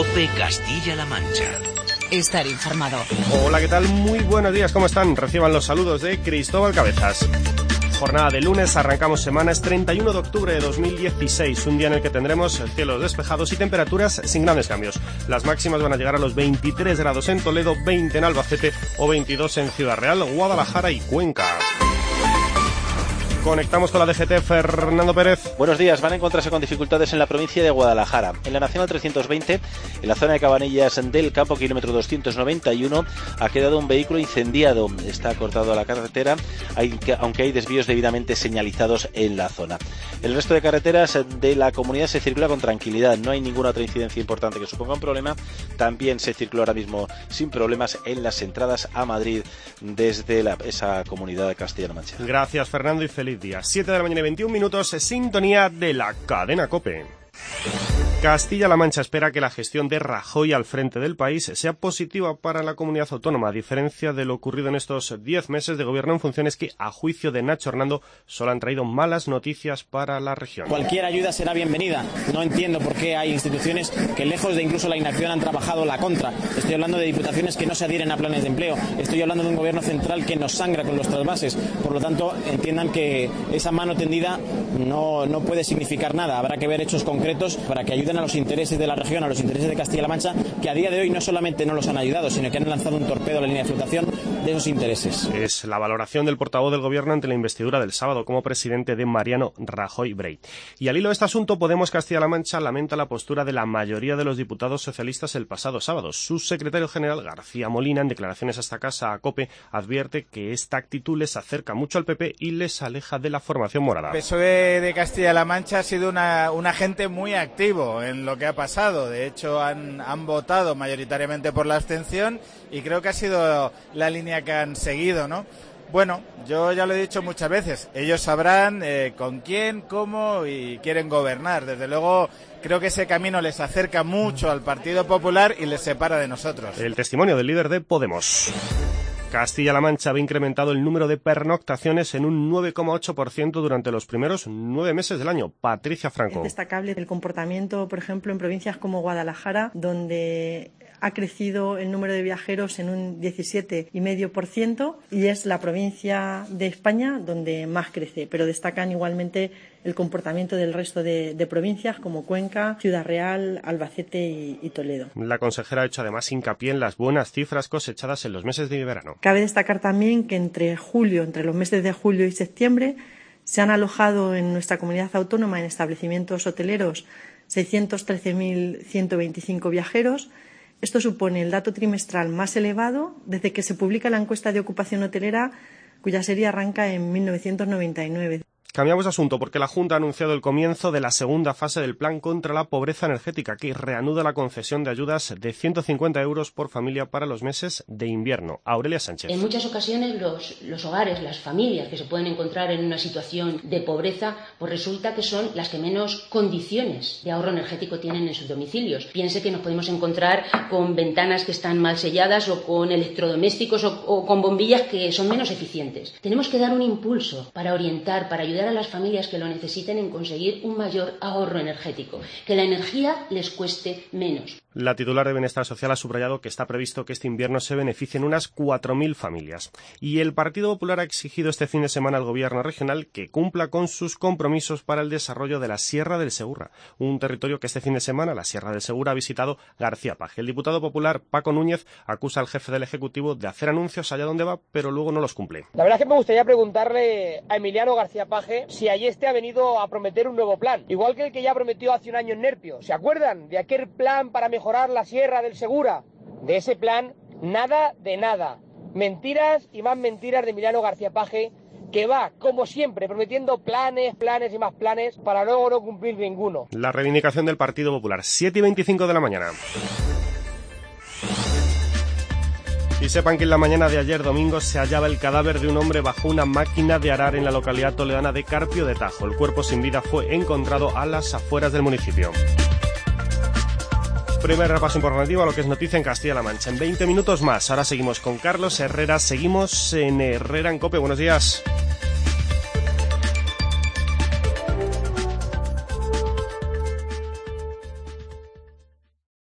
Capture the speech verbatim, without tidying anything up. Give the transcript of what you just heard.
COPE Castilla-La Mancha. Estar informado. Hola, ¿qué tal? Muy buenos días, ¿cómo están? Reciban los saludos de Cristóbal Cabezas. Jornada de lunes, arrancamos semana, es treinta y uno de octubre de dos mil dieciséis, un día en el que tendremos cielos despejados y temperaturas sin grandes cambios. Las máximas van a llegar a los veintitrés grados en Toledo, veinte en Albacete o veintidós en Ciudad Real, Guadalajara y Cuenca. Conectamos con la D G T, Fernando Pérez. Buenos días, van a encontrarse con dificultades en la provincia de Guadalajara. En la Nacional trescientos veinte, en la zona de Cabanillas del Campo, kilómetro doscientos noventa y uno, ha quedado un vehículo incendiado. Está cortado la carretera, aunque hay desvíos debidamente señalizados en la zona. El resto de carreteras de la comunidad se circula con tranquilidad. No hay ninguna otra incidencia importante que suponga un problema. También se circula ahora mismo sin problemas en las entradas a Madrid desde la, esa comunidad de Castilla-La Mancha. Gracias, Fernando, y feliz día. siete de la mañana y veintiún minutos, sintonía de la cadena COPE. Castilla-La Mancha espera que la gestión de Rajoy al frente del país sea positiva para la comunidad autónoma, a diferencia de lo ocurrido en estos diez meses de gobierno en funciones que, a juicio de Nacho Hernando, solo han traído malas noticias para la región. Cualquier ayuda será bienvenida. No entiendo por qué hay instituciones que, lejos de incluso la inacción, han trabajado la contra. Estoy hablando de diputaciones que no se adhieren a planes de empleo. Estoy hablando de un gobierno central que nos sangra con los trasvases. Por lo tanto, entiendan que esa mano tendida no, no puede significar nada. Habrá que ver hechos concretos para que ayuden a los intereses de la región, a los intereses de Castilla-La Mancha, que a día de hoy no solamente no los han ayudado, sino que han lanzado un torpedo a la línea de flotación de esos intereses. Es la valoración del portavoz del gobierno ante la investidura del sábado como presidente de Mariano Rajoy Brey. Y al hilo de este asunto, Podemos Castilla-La Mancha lamenta la postura de la mayoría de los diputados socialistas el pasado sábado. Su secretario general, García Molina, en declaraciones a esta casa, a COPE, advierte que esta actitud les acerca mucho al P P y les aleja de la formación morada. El P S O E de Castilla-La Mancha ha sido una, un agente muy activo en lo que ha pasado. De hecho, han, han votado mayoritariamente por la abstención y creo que ha sido la línea que han seguido, ¿no? Bueno, yo ya lo he dicho muchas veces, ellos sabrán eh, con quién, cómo y quieren gobernar. Desde luego, creo que ese camino les acerca mucho al Partido Popular y les separa de nosotros. El testimonio del líder de Podemos. Castilla-La Mancha había incrementado el número de pernoctaciones en un nueve coma ocho por ciento durante los primeros nueve meses del año. Patricia Franco. Es destacable el comportamiento, por ejemplo, en provincias como Guadalajara, donde ha crecido el número de viajeros en un diecisiete coma cinco por ciento y es la provincia de España donde más crece, pero destacan igualmente el comportamiento del resto de, de provincias como Cuenca, Ciudad Real, Albacete y, y Toledo. La consejera ha hecho además hincapié en las buenas cifras cosechadas en los meses de verano. Cabe destacar también que entre julio, entre los meses de julio y septiembre, se han alojado en nuestra comunidad autónoma en establecimientos hoteleros seiscientos trece mil ciento veinticinco viajeros. Esto supone el dato trimestral más elevado desde que se publica la encuesta de ocupación hotelera, cuya serie arranca en mil novecientos noventa y nueve. Cambiamos de asunto porque la Junta ha anunciado el comienzo de la segunda fase del Plan contra la Pobreza Energética, que reanuda la concesión de ayudas de ciento cincuenta euros por familia para los meses de invierno. Aurelia Sánchez. En muchas ocasiones los, los hogares, las familias que se pueden encontrar en una situación de pobreza, pues resulta que son las que menos condiciones de ahorro energético tienen en sus domicilios. Piense que nos podemos encontrar con ventanas que están mal selladas o con electrodomésticos o, o con bombillas que son menos eficientes. Tenemos que dar un impulso para orientar, para ayudar a las familias que lo necesiten en conseguir un mayor ahorro energético, que la energía les cueste menos. La titular de Bienestar Social ha subrayado que está previsto que este invierno se beneficien unas cuatro mil familias. Y el Partido Popular ha exigido este fin de semana al Gobierno regional que cumpla con sus compromisos para el desarrollo de la Sierra del Segura, un territorio que este fin de semana la Sierra del Segura ha visitado García Paje. El diputado popular Paco Núñez acusa al jefe del Ejecutivo de hacer anuncios allá donde va, pero luego no los cumple. La verdad es que me gustaría preguntarle a Emiliano García Paje si allí este ha venido a prometer un nuevo plan, igual que el que ya prometió hace un año en Nerpio. ¿Se acuerdan de aquel plan para mejorar la Sierra del Segura? De ese plan, nada de nada. Mentiras y más mentiras de Emiliano García Paje, que va, como siempre, prometiendo planes, planes y más planes para luego no cumplir ninguno. La reivindicación del Partido Popular, siete y veinticinco de la mañana. Y sepan que en la mañana de ayer domingo se hallaba el cadáver de un hombre bajo una máquina de arar en la localidad toledana de Carpio de Tajo. El cuerpo sin vida fue encontrado a las afueras del municipio. Primer repaso informativo a lo que es noticia en Castilla-La Mancha. En veinte minutos más. Ahora seguimos con Carlos Herrera. Seguimos en Herrera en COPE. Buenos días.